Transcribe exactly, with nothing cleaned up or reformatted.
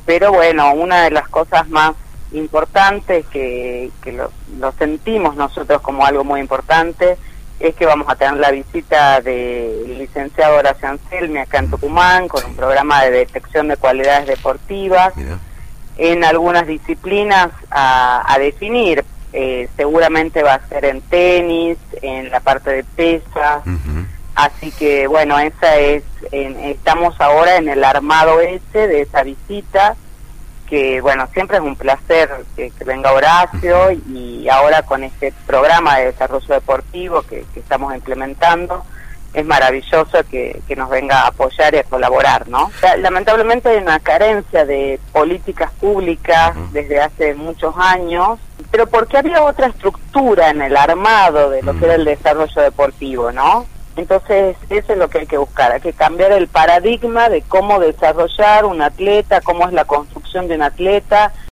pero bueno, una de las cosas más importantes que, que lo, lo sentimos nosotros como algo muy importante es que vamos a tener la visita del licenciado Horacio Anselmi acá en Tucumán con un programa de detección de cualidades deportivas. Mira. En algunas disciplinas a, a definir, eh, seguramente va a ser en tenis, en la parte de pesas, uh-huh. Así que bueno, esa es, en, estamos ahora en el armado ese de esa visita, que bueno, siempre es un placer que, que venga Horacio, uh-huh. Y ahora con este programa de desarrollo deportivo que, que estamos implementando, es maravilloso que, que nos venga a apoyar y a colaborar, ¿no? O sea, lamentablemente hay una carencia de políticas públicas uh-huh. desde hace muchos años, pero porque había otra estructura en el armado de lo uh-huh. que era el desarrollo deportivo, ¿no? Entonces, eso es lo que hay que buscar, hay que cambiar el paradigma de cómo desarrollar un atleta, cómo es la construcción de un atleta.